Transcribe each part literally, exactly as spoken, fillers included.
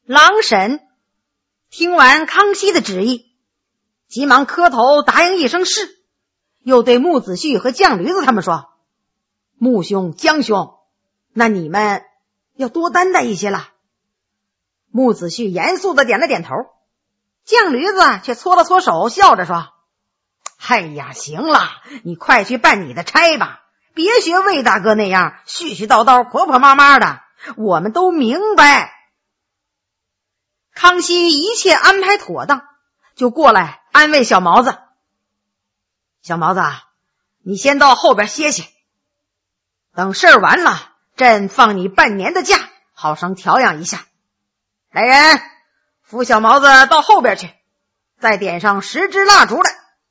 郎婶听完康熙的旨意，急忙磕头答应一声是，又对木子旭和犟驴子他们说：木兄、江兄，那你们要多担待一些了。木子旭严肃地点了点头，犟驴子却搓了搓手，笑着说：哎呀，行了，你快去办你的差吧，别学魏大哥那样絮絮叨叨婆婆妈妈的，我们都明白。康熙一切安排妥当，就过来安慰小毛子：小毛子，你先到后边歇歇，等事儿完了，朕放你半年的假，好生调养一下。来人，扶小毛子到后边去，再点上十支蜡烛来。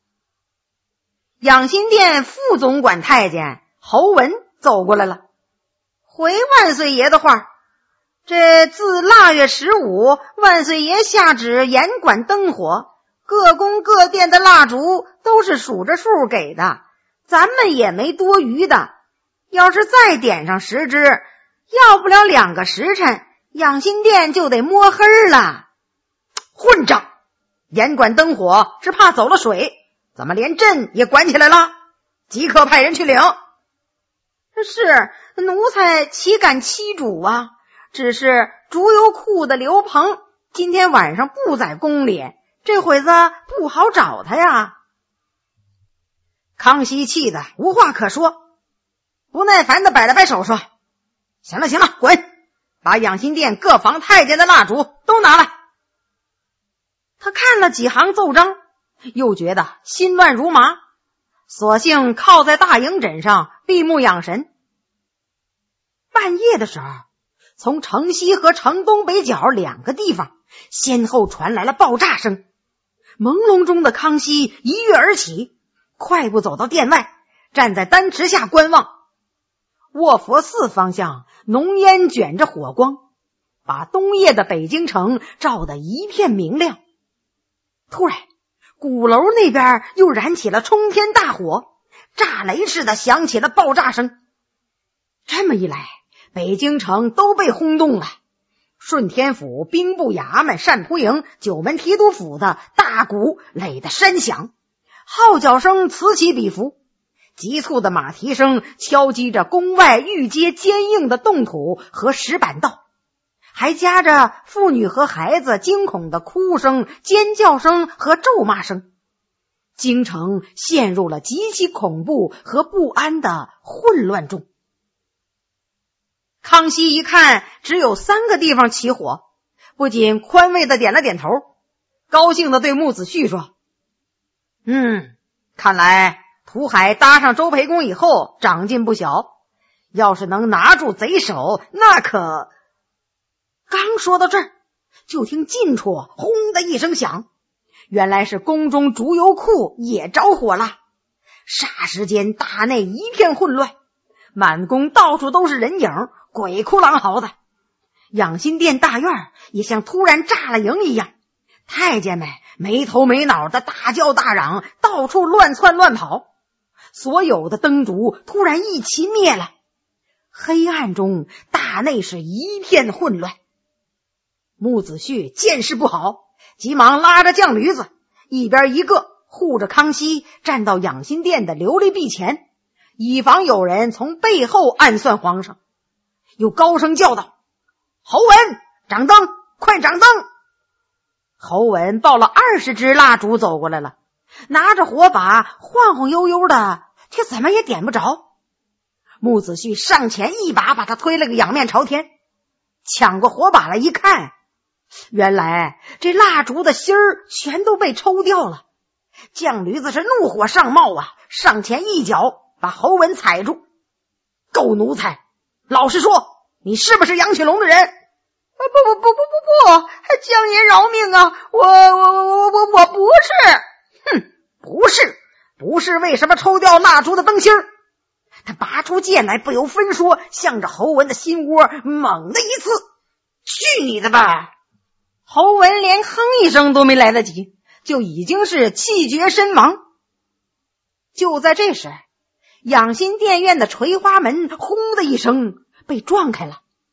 养心殿副总管太监侯文走过来了，回万岁爷的话，这自腊月十五，万岁爷下旨严管灯火，各宫各殿的蜡烛都是数着数给的，咱们也没多余的，要是再点上十支，要不了两个时辰，养心殿就得摸黑了。混账！严管灯火是怕走了水，怎么连朕也管起来了？即刻派人去领。是，奴才岂敢欺主啊？只是竹油库的刘鹏今天晚上不在宫里，这会子不好找他呀。康熙气得无话可说，不耐烦地摆了摆手说：行了行了，滚，把养心殿各房太监的蜡烛都拿来。他看了几行奏章，又觉得心乱如麻，索性靠在大营枕上闭目养神。半夜的时候，从城西和城东北角两个地方先后传来了爆炸声。朦胧中的康熙一跃而起，快步走到殿外，站在丹池下观望。卧佛寺方向浓烟卷着火光，把冬夜的北京城照得一片明亮。突然，鼓楼那边又燃起了冲天大火，炸雷似的响起了爆炸声。这么一来，北京城都被轰动了。顺天府、兵部衙门、单蒲营、九门提督府的大鼓擂得山响，号角声此起彼伏，急促的马蹄声敲击着宫外玉阶坚硬的冻土和石板道，还夹着妇女和孩子惊恐的哭声、尖叫声和咒骂声。京城陷入了极其恐怖和不安的混乱中。康熙一看只有三个地方起火，不仅宽慰地点了点头，高兴地对木子旭说：嗯，看来土海搭上周培公以后长进不小，要是能拿住贼首，那可……刚说到这儿，就听近处轰的一声响，原来是宫中竹油库也着火了。霎时间大内一片混乱，满宫到处都是人影，鬼哭狼嚎的。养心殿大院也像突然炸了营一样，太监们没头没脑的大叫大嚷，到处乱窜乱跑，所有的灯烛突然一齐灭了。黑暗中大内是一片混乱。木子旭见势不好，急忙拉着犟驴子，一边一个护着康熙站到养心殿的琉璃壁前，以防有人从背后暗算皇上。又高声叫道：侯文，掌灯，快掌灯！侯文抱了二十支蜡烛走过来了，拿着火把晃晃悠悠的，却怎么也点不着。木子旭上前一把把他推了个仰面朝天，抢过火把来一看，原来这蜡烛的芯儿全都被抽掉了。犟驴子是怒火上冒啊，上前一脚把侯文踩住。狗奴才，老实说，你是不是杨雪龙的人？不不不不不不，江爷饶命啊！我我我我我不是。哼，不是不是，为什么抽掉蜡烛的灯芯儿？他拔出剑来，不由分说向着侯文的心窝猛的一刺。去你的吧！侯文连哼一声都没来得及，就已经是气绝身亡。就在这时，养心殿院的垂花门轰的一声被撞开了，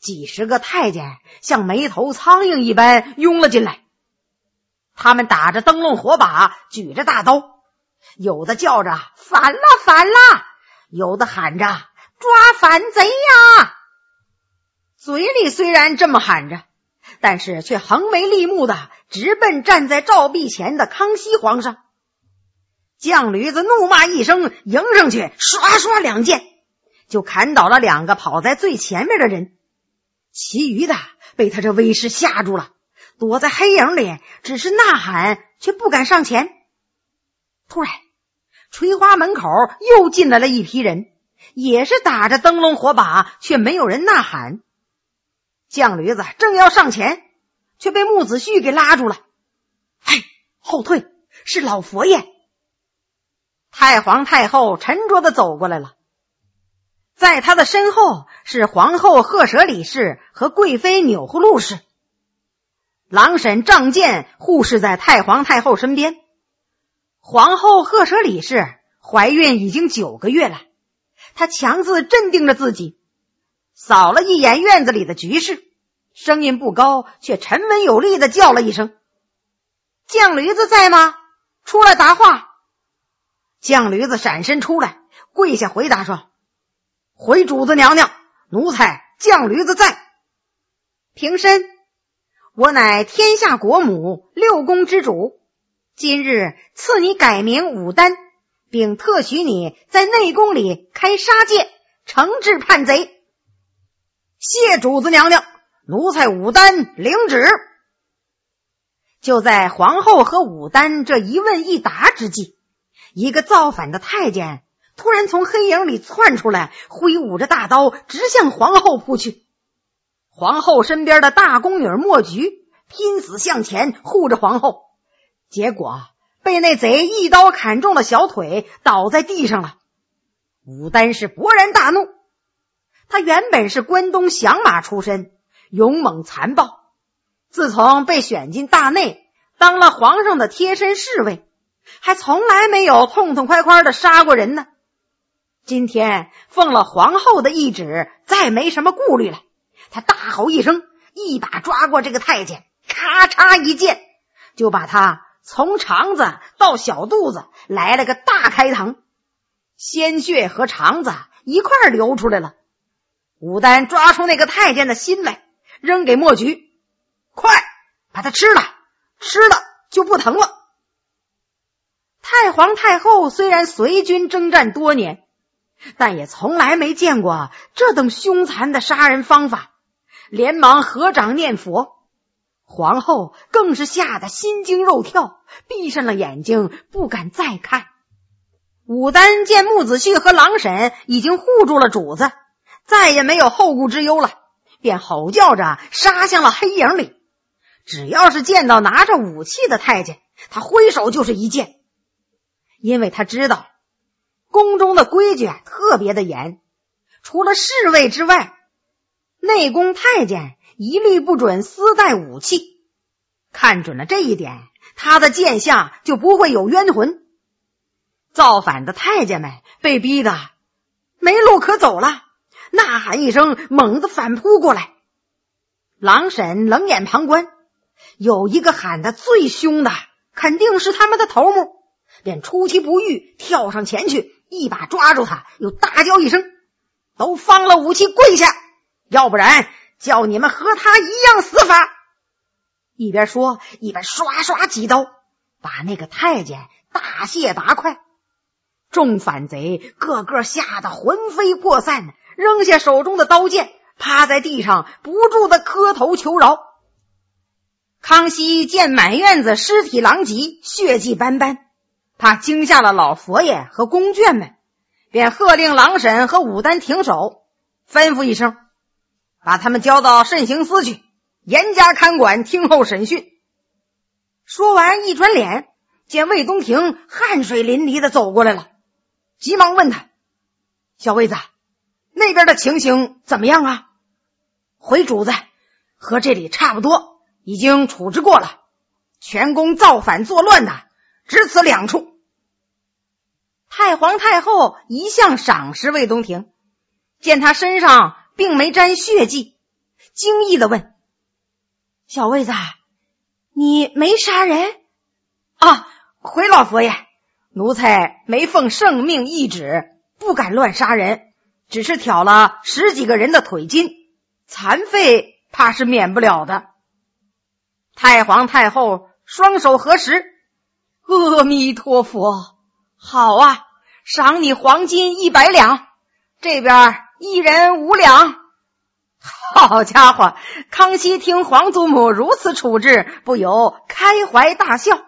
几十个太监像没头苍蝇一般拥了进来。他们打着灯笼火把，举着大刀，有的叫着反了反了，有的喊着抓反贼呀。嘴里虽然这么喊着，但是却横眉立目的直奔站在照壁前的康熙皇上。将驴子怒骂一声，迎上去刷刷两剑，就砍倒了两个跑在最前面的人，其余的被他这威势吓住了，躲在黑影里，只是呐喊，却不敢上前。突然垂花门口又进来了一批人，也是打着灯笼火把，却没有人呐喊。将驴子正要上前，却被木子旭给拉住了。哎，后退，是老佛爷。太皇太后沉着地走过来了，在他的身后是皇后赫舍里氏和贵妃钮祜禄氏。郎婶仗剑护侍在太皇太后身边。皇后赫舍里氏怀孕已经九个月了，她强自镇定着自己，扫了一眼院子里的局势，声音不高，却沉稳有力地叫了一声：将驴子在吗？出来答话。将驴子闪身出来，跪下回答说：回主子娘娘，奴才将驴子在。平身，我乃天下国母，六宫之主，今日赐你改名武丹，并特许你在内宫里开杀戒，惩治叛贼。谢主子娘娘，奴才武丹领旨。就在皇后和武丹这一问一答之际，一个造反的太监突然从黑影里窜出来，挥舞着大刀直向皇后扑去。皇后身边的大宫女莫菊拼死向前护着皇后，结果被那贼一刀砍中了小腿，倒在地上了。武丹是勃然大怒，他原本是关东响马出身，勇猛残暴，自从被选进大内，当了皇上的贴身侍卫，还从来没有痛痛快快的杀过人呢。今天奉了皇后的懿旨，再没什么顾虑了。他大吼一声，一把抓过这个太监，咔嚓一剑，就把他从肠子到小肚子来了个大开膛，鲜血和肠子一块儿流出来了。武丹抓出那个太监的心来，扔给莫菊：快把他吃了，吃了就不疼了。太皇太后虽然随军征战多年，但也从来没见过这等凶残的杀人方法，连忙合掌念佛。皇后更是吓得心惊肉跳，闭上了眼睛，不敢再看。武丹见木子旭和郎婶已经护住了主子，再也没有后顾之忧了，便吼叫着杀向了黑影里。只要是见到拿着武器的太监，他挥手就是一剑。因为他知道宫中的规矩特别的严，除了侍卫之外，内宫太监一律不准私带武器。看准了这一点，他的剑下就不会有冤魂。造反的太监们被逼得没路可走了，呐喊一声，猛地反扑过来。郎婶冷眼旁观，有一个喊得最凶的，肯定是他们的头目，便出其不意跳上前去，一把抓住他，又大叫一声：都放了武器跪下，要不然叫你们和他一样死法。一边说一边刷刷几刀，把那个太监大卸八块。众反贼个个吓得魂飞魄散，扔下手中的刀剑，趴在地上不住的磕头求饶。康熙见满院子尸体狼藉，血迹斑斑，怕惊吓了老佛爷和宫眷们，便喝令郎婶和武丹停手，吩咐一声，把他们交到慎刑司去，严加看管，听候审讯。说完一转脸，见魏东亭汗水淋漓的走过来了，急忙问他：小魏子，那边的情形怎么样啊？回主子，和这里差不多，已经处置过了，全宫造反作乱的只此两处。太皇太后一向赏识魏东亭，见他身上并没沾血迹， 惊异地问：小卫子，你没杀人？啊，回老佛爷，奴才没奉圣命懿旨，不敢乱杀人，只是挑了十几个人的腿筋，残废怕是免不了的。太皇太后双手合十：阿弥陀佛，好啊，赏你黄金一百两，这边一人五两。好家伙，康熙听皇祖母如此处置，不由开怀大笑。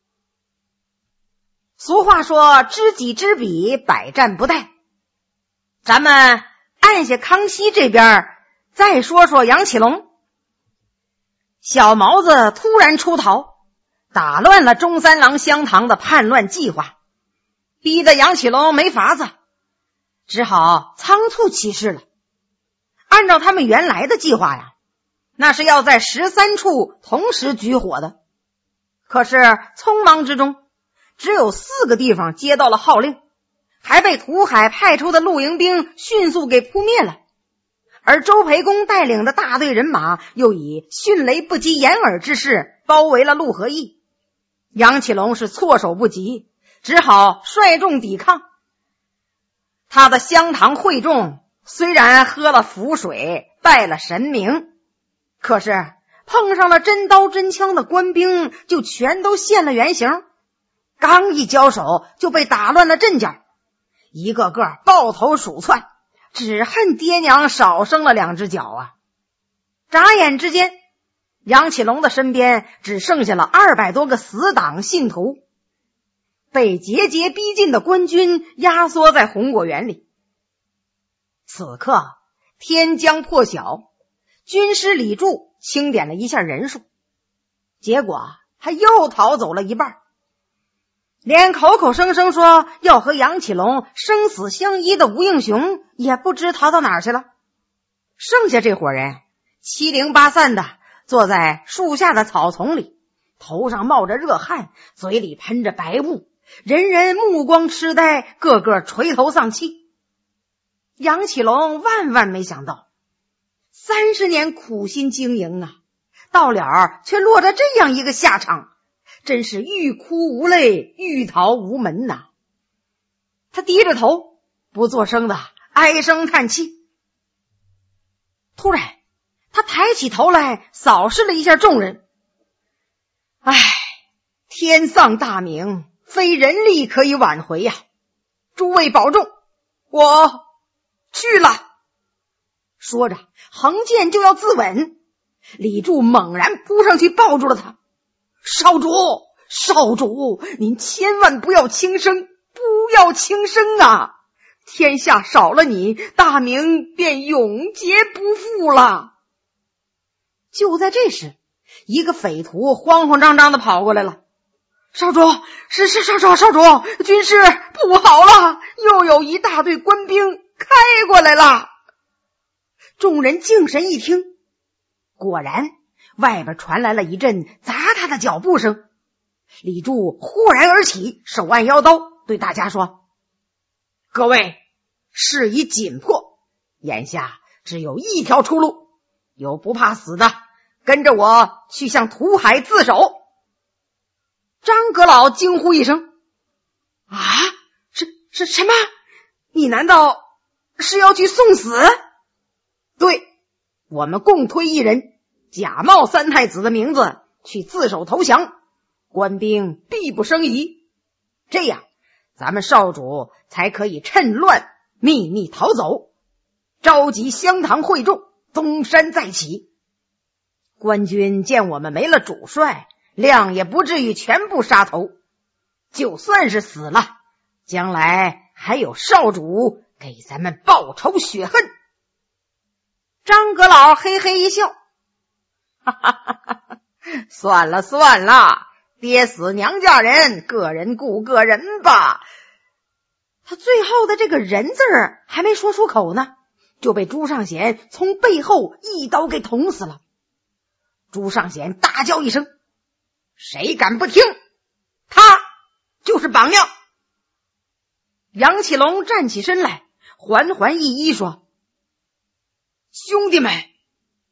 俗话说，知己知彼，百战不殆。咱们按下康熙这边，再说说杨启龙。小毛子突然出逃，打乱了中三郎香堂的叛乱计划，逼得杨启龙没法子，只好仓促起事了。按照他们原来的计划呀，那是要在十三处同时举火的。可是匆忙之中，只有四个地方接到了号令，还被土海派出的露营兵迅速给扑灭了。而周培公带领的大队人马又以迅雷不及掩耳之势包围了陆和义。杨启龙是措手不及，只好率众抵抗。他的香堂会众虽然喝了符水，拜了神明，可是碰上了真刀真枪的官兵，就全都现了原形。刚一交手就被打乱了阵脚，一个个抱头鼠窜，只恨爹娘少生了两只脚啊！眨眼之间，杨启龙的身边只剩下了二百多个死党信徒，被节节逼近的官军压缩在红果园里。此刻天将破晓，军师李柱清点了一下人数，结果他又逃走了一半，连口口声声说要和杨启龙生死相依的吴应熊也不知逃到哪儿去了。剩下这伙人七零八散的坐在树下的草丛里，头上冒着热汗，嘴里喷着白雾，人人目光痴呆，个个垂头丧气。杨启龙万万没想到，三十年苦心经营啊，到了却落着这样一个下场，真是欲哭无泪，欲逃无门呐！他低着头不作声的唉声叹气。突然他抬起头来扫视了一下众人，唉，天丧大明，非人力可以挽回呀！诸位保重，我去了。说着横剑就要自刎，李柱猛然扑上去抱住了他。少主，少主，您千万不要轻生，不要轻生啊！天下少了你，大明便永劫不复了。就在这时，一个匪徒慌慌张张的跑过来了。少主，是是少主，少主，军师不好了，又有一大队官兵开过来了。众人静神一听，果然外边传来了一阵砸他的脚步声。李柱忽然而起，手按腰刀，对大家说：各位，事已紧迫，眼下只有一条出路，有不怕死的，跟着我去向土海自首。张阁老惊呼一声：啊，是是什么？你难道是要去送死？对，我们共推一人，假冒三太子的名字去自首投降，官兵必不生疑，这样咱们少主才可以趁乱秘密逃走，召集香堂会众，东山再起。官军见我们没了主帅，量也不至于全部杀头，就算是死了，将来还有少主给咱们报仇雪恨。张阁老嘿嘿一笑，哈哈哈哈，算了算了，爹死娘家人，个人顾个人吧。他最后的这个人字儿还没说出口呢，就被朱尚贤从背后一刀给捅死了。朱尚贤大叫一声：谁敢不听？他就是榜样。杨启龙站起身来，缓缓一一说：兄弟们，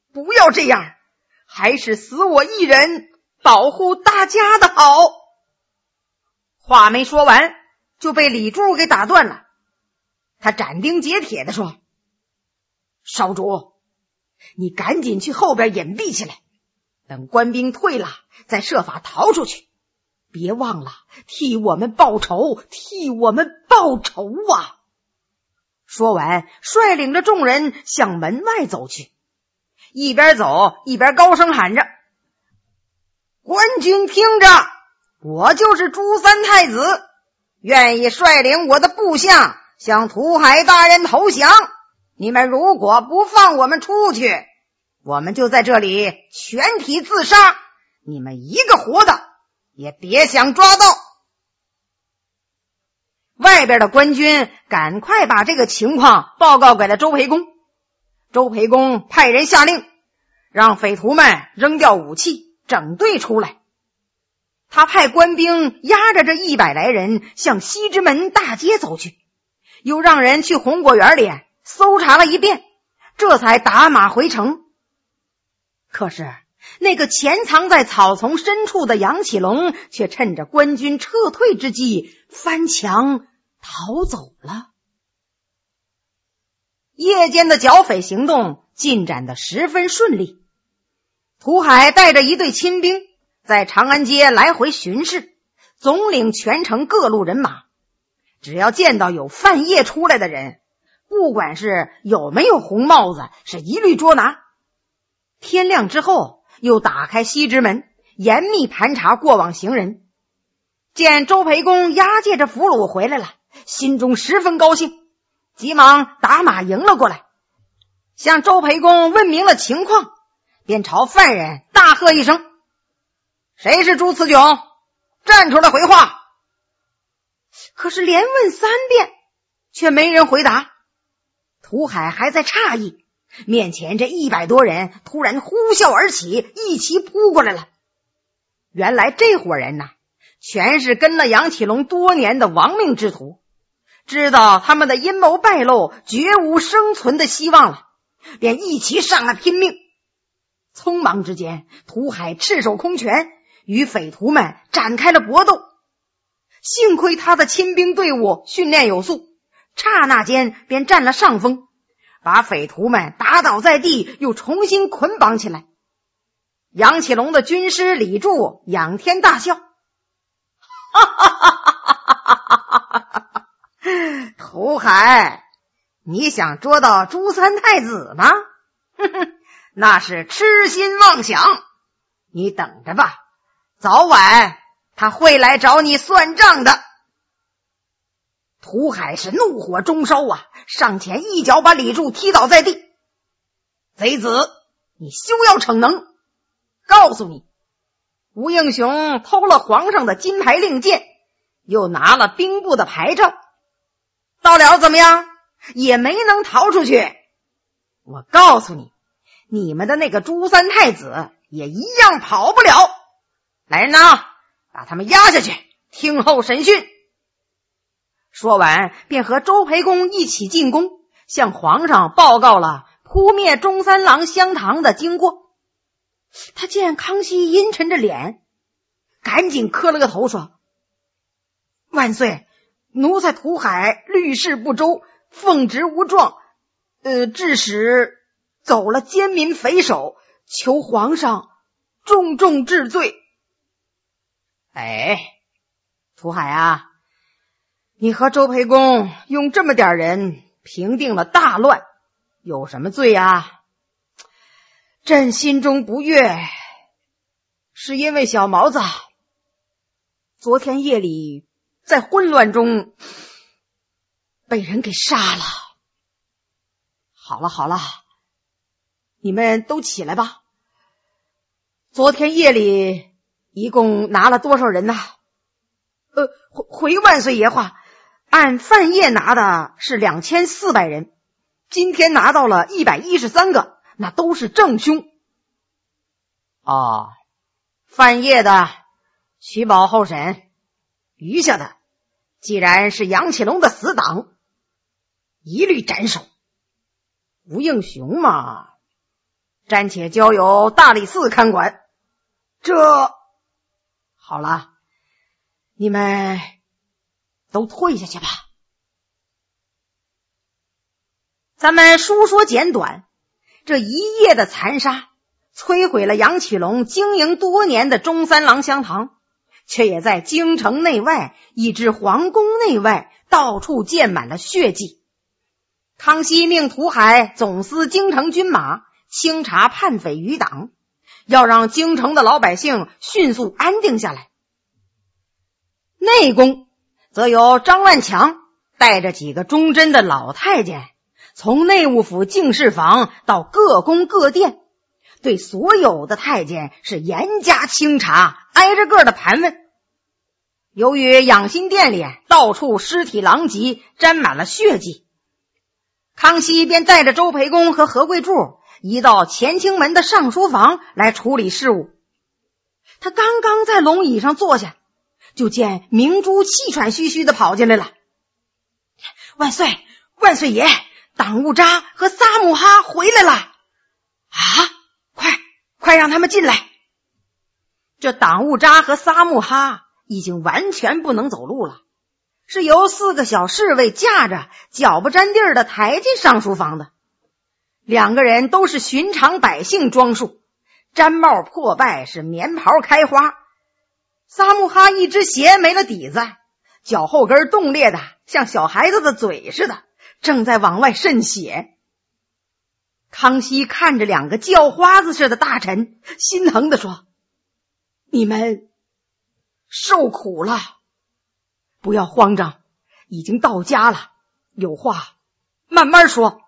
不要这样，还是死我一人保护大家的好。话没说完，就被李柱给打断了。他斩钉截铁地说：少主，你赶紧去后边隐蔽起来，等官兵退了再设法逃出去，别忘了替我们报仇，替我们报仇啊！说完，率领着众人向门外走去，一边走一边高声喊着：官军听着，我就是朱三太子，愿意率领我的部下向土海大人投降。你们如果不放我们出去，我们就在这里全体自杀，你们一个活的也别想抓到。外边的官军赶快把这个情况报告给了周培公。周培公派人下令，让匪徒们扔掉武器，整队出来。他派官兵押着这一百来人向西直门大街走去，又让人去红果园里搜查了一遍，这才打马回城。可是那个潜藏在草丛深处的杨启龙却趁着官军撤退之际翻墙逃走了。夜间的剿匪行动进展得十分顺利，涂海带着一队亲兵在长安街来回巡视，总领全城各路人马，只要见到有犯夜出来的人，不管是有没有红帽子，是一律捉拿。天亮之后，又打开西直门，严密盘查过往行人。见周培公押解着俘虏回来了，心中十分高兴，急忙打马迎了过来，向周培公问明了情况，便朝犯人大喝一声：谁是朱慈炯？站出来回话。可是连问三遍，却没人回答。涂海还在诧异，面前这一百多人突然呼啸而起，一齐扑过来了。原来这伙人呐，全是跟了杨启龙多年的亡命之徒，知道他们的阴谋败露，绝无生存的希望了，便一齐上来拼命。匆忙之间，涂海赤手空拳，与匪徒们展开了搏斗。幸亏他的亲兵队伍训练有素，刹那间便占了上风，把匪徒们打倒在地，又重新捆绑起来。杨启龙的军师李柱仰天大笑：哈哈哈哈哈哈！涂海，你想捉到朱三太子吗？哼哼，那是痴心妄想，你等着吧，早晚他会来找你算账的。涂海是怒火中烧啊，上前一脚把李柱踢倒在地。贼子，你休要逞能！告诉你，吴应熊偷了皇上的金牌令箭，又拿了兵部的牌照，到了怎么样？也没能逃出去。我告诉你，你们的那个朱三太子也一样跑不了。来人呐，把他们押下去，听候审讯。说完，便和周培公一起进宫，向皇上报告了扑灭中三郎香堂的经过。他见康熙阴沉着脸，赶紧磕了个头说：万岁，奴才涂海虑事不周，奉职无状，呃，致使走了奸民匪首，求皇上重重治罪。哎，涂海啊，你和周培公用这么点人平定了大乱，有什么罪啊？朕心中不悦，是因为小毛子昨天夜里在混乱中被人给杀了。好了好了，你们都起来吧。昨天夜里一共拿了多少人呢？呃，回万岁爷话，按范晔拿的是两千四百人，今天拿到了一百一十三个，那都是正凶。哦，范晔的取保候审，余下的既然是杨启龙的死党，一律斩首。吴应熊嘛， 暂且交由大理寺看管。这好了，你们都退下去吧。咱们书说简短，这一夜的残杀摧毁了杨启隆经营多年的中三郎香堂，却也在京城内外以至皇宫内外到处溅满了血迹。康熙命涂海总司京城军马清查叛匪余党，要让京城的老百姓迅速安定下来。内宫则由张万强带着几个忠贞的老太监，从内务府净室房到各宫各殿，对所有的太监是严加清查，挨着个的盘问。由于养心殿里到处尸体狼藉，沾满了血迹，康熙便带着周培公和何贵柱移到乾清门的上书房来处理事务。他刚刚在龙椅上坐下，就见明珠气喘吁吁地跑进来了。万岁，万岁爷，党务扎和萨姆哈回来了。啊，快快让他们进来。这党务扎和萨姆哈已经完全不能走路了，是由四个小侍卫架着脚不沾地儿的抬进上书房的。两个人都是寻常百姓装束，毡帽破败，是棉袍开花。萨姆哈一只鞋没了底子，脚后跟冻裂的像小孩子的嘴似的，正在往外渗血。康熙看着两个叫花子似的大臣，心疼地说：你们受苦了，不要慌张，已经到家了，有话慢慢说。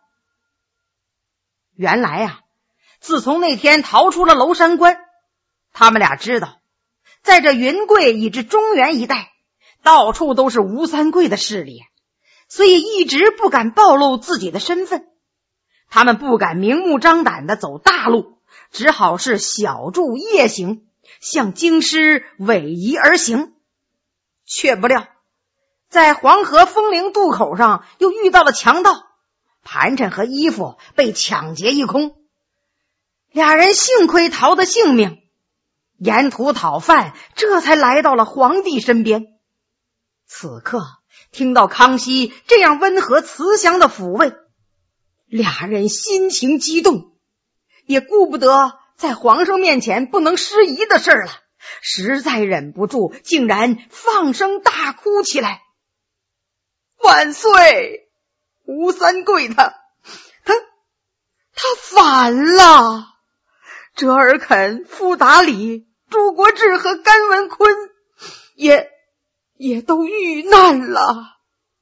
原来啊，自从那天逃出了娄山关，他们俩知道在这云贵以至中原一带到处都是吴三桂的势力，所以一直不敢暴露自己的身份。他们不敢明目张胆地走大路，只好是小住夜行，向京师逶迤而行。却不料在黄河风陵渡口上又遇到了强盗，盘缠和衣服被抢劫一空。俩人幸亏逃得性命，沿途讨饭，这才来到了皇帝身边。此刻听到康熙这样温和慈祥的抚慰，俩人心情激动，也顾不得在皇上面前不能失仪的事儿了，实在忍不住，竟然放声大哭起来。万岁！吴三桂他他他反了！折尔肯、傅达理、朱国志和甘文坤也也都遇难了。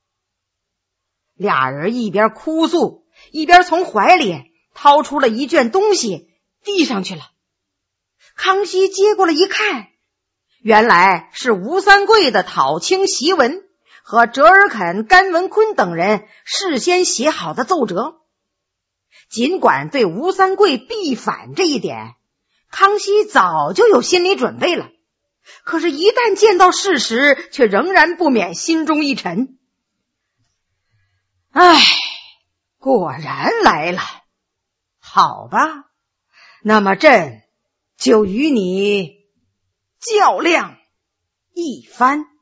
俩人一边哭诉，一边从怀里掏出了一卷东西递上去了。康熙接过来一看，原来是吴三桂的讨清檄文和折尔肯、甘文坤等人事先写好的奏折。尽管对吴三桂必反这一点康熙早就有心理准备了，可是一旦见到事实，却仍然不免心中一沉。唉，果然来了。好吧，那么朕就与你较量一番。